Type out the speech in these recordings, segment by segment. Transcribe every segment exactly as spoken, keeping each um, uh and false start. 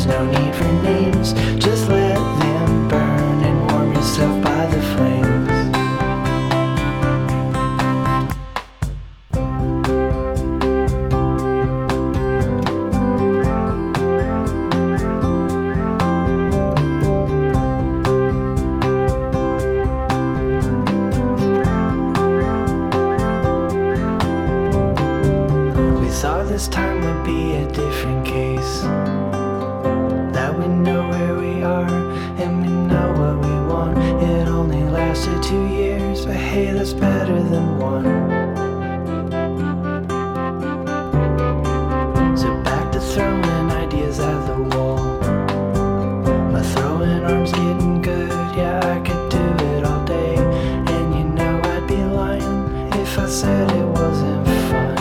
There's no need for names, just let them burn and warm yourself by the flames. Thought this time would be a different case, that we know where we are and we know what we want. It only lasted two years, but hey, that's better than one. So back to throwing ideas at the wall. My throwing arm's getting good, yeah, I could do it all day. And you know I'd be lying if I said it wasn't fun.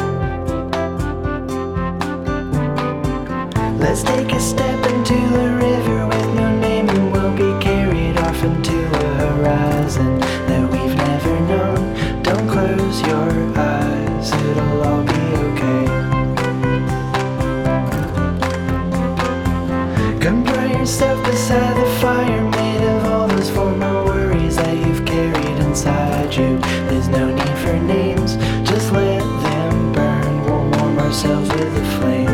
Let's take a step into the river with no name, and we'll be carried off into a horizon that we've never known. Don't close your eyes, it'll all be okay. Come dry yourself beside the fire made of all those former worries that you've carried inside you. There's no need for names, just let them burn. We'll warm ourselves with the flame.